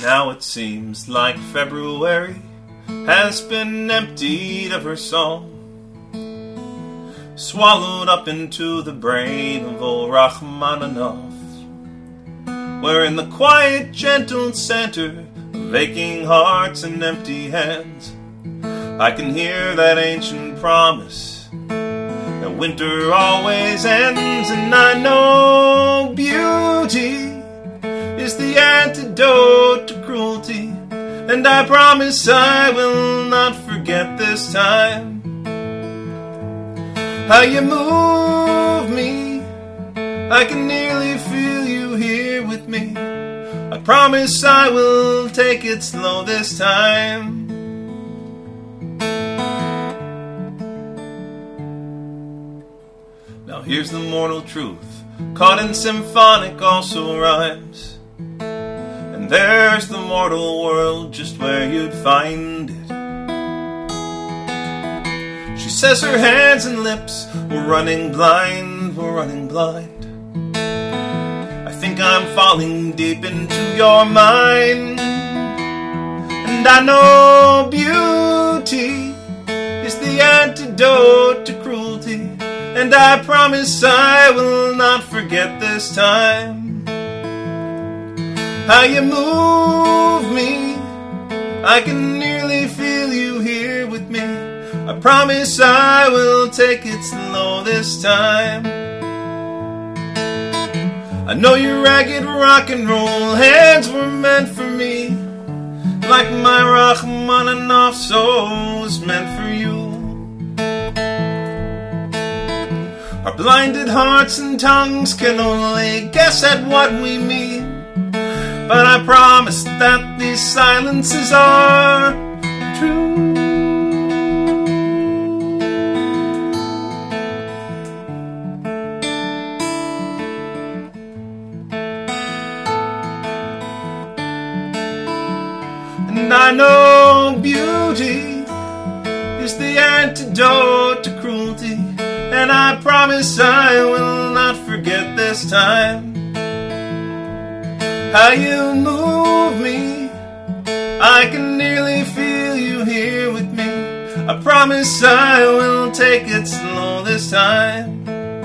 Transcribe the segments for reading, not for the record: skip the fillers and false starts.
Now it seems like February has been emptied of her song, swallowed up into the brain of old Rachmaninoff, where in the quiet, gentle center of aching hearts and empty hands, I can hear that ancient promise that winter always ends. And I know beauty is the antidote to cruelty, and I promise I will not forget this time how you move me. I can nearly feel you here with me. I promise I will take it slow this time. Now here's the mortal truth, caught in symphonic also rhymes. And there's the mortal world just where you'd find it. She says her hands and lips were running blind, were running blind. I think I'm falling deep into your mind. And I know beauty is the antidote to cruelty, and I promise I will not forget this time how you move me. I can nearly feel you here with me. I promise I will take it slow this time. I know your ragged rock and roll hands were meant for me, like my Rachmaninoff soul was meant for you. Our blinded hearts and tongues can only guess at what we mean, but I promise that these silences are true. And I know beauty is the antidote to cruelty, and I promise I will not forget this time how you move me. I can nearly feel you here with me. I promise I will take it slow this time.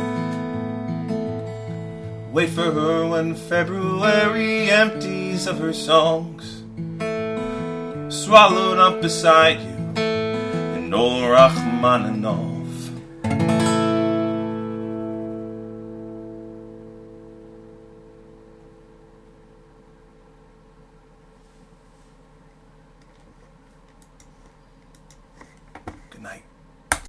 Wait for her when February empties of her songs, swallowed up beside you in old Rachmaninoff. Good night.